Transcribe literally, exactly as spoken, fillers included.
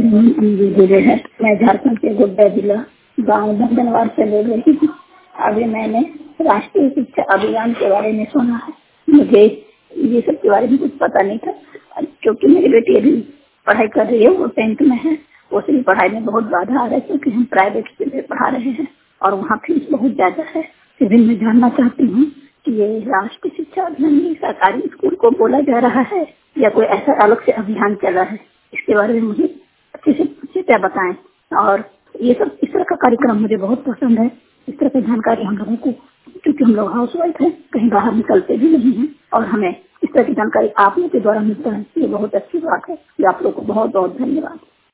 जिले है। मैं झारखंड के गोड्डा जिला गाँव दंदनवार से बोल रही हूँ। अभी मैंने राष्ट्रीय शिक्षा अभियान के बारे में सुना है। मुझे ये सब के बारे में कुछ पता नहीं था, क्योंकि मेरी बेटी अभी पढ़ाई कर रही है, वो टेंथ में है। उसे भी पढ़ाई में बहुत बाधा आ रहा है, क्योंकि हम प्राइवेट स्कूल में पढ़ा रहे हैं और वहाँ फीस बहुत ज्यादा है। फिर मैं जानना चाहती हूँ कि ये राष्ट्रीय शिक्षा अभियान सरकारी स्कूल को बोला जा रहा है या कोई ऐसा अलग से अभियान चला है, इसके बारे में मुझे अच्छे से अच्छे से बताएं। और ये सब इस तरह का कार्यक्रम मुझे बहुत पसंद है। इस तरह की जानकारी हम लोगों को, क्योंकि हम लोग हाउस वाइफ है, कहीं बाहर निकलते भी नहीं है और हमें इस तरह की जानकारी आप लोग के द्वारा मिलता है, ये बहुत अच्छी बात है। आप लोग को बहुत बहुत धन्यवाद।